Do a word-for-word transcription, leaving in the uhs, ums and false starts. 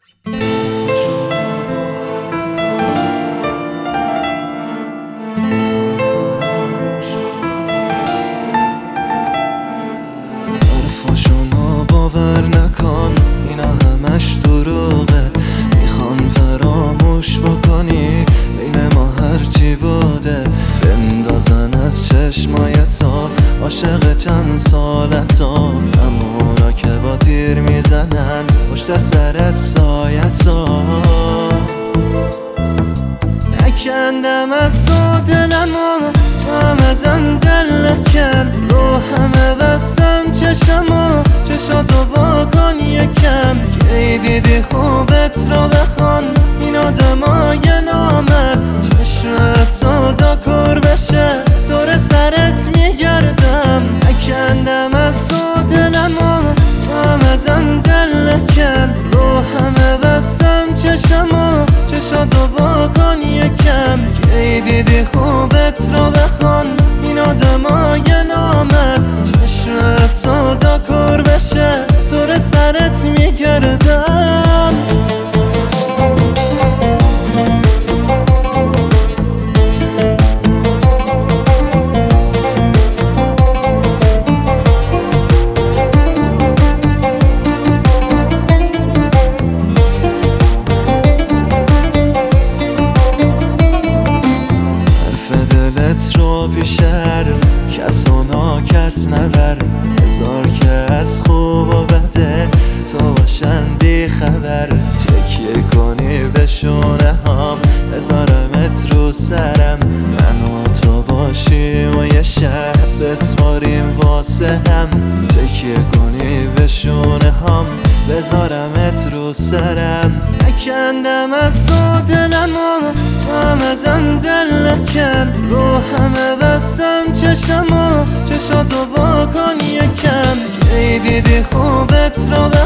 حرفاشونو باور نکن، اینا همش دروغه. میخوان فراموش بکنی بین ما هرچی بوده. بندازن از چشمایتا عاشق چند سالتا، همونا که با تیر میزنن پشت سر سایتا. نکندم از تو دلمو، تو هم ازم دل نکن. رو همه بستم چشمو، چشاتو وا کن یکم. کی دیدی خوبت رو بخوان، این آدمای نامه. چشم سودا کور بشه، دور سرت میگردم. نکندم از تو دلمو، تو هم ازم دل نکن. رو همه بستم چشمو، چشاتو وا کن یکم. کی دیدی خوبت رو بخوان، این آدمای نامه. چشم سودا کور بشه، دور سرت میگردم. رو بیشتر کس و ناکس نبر. هزار که از خوب و بده تو باشن بی خبر. تکیه کنی به شونه هم، بذارمت رو سرم. من و تو باشیم و یه شهر بسپاریم واسه هم. تکیه کنی به شونه هم، بذارمت رو سرم. نکندم از تو دلمو، تو هم ازم دل نکن. رو همه بستم چشمو، چشاتو وا کن یکم. کی دیدی خوبت رو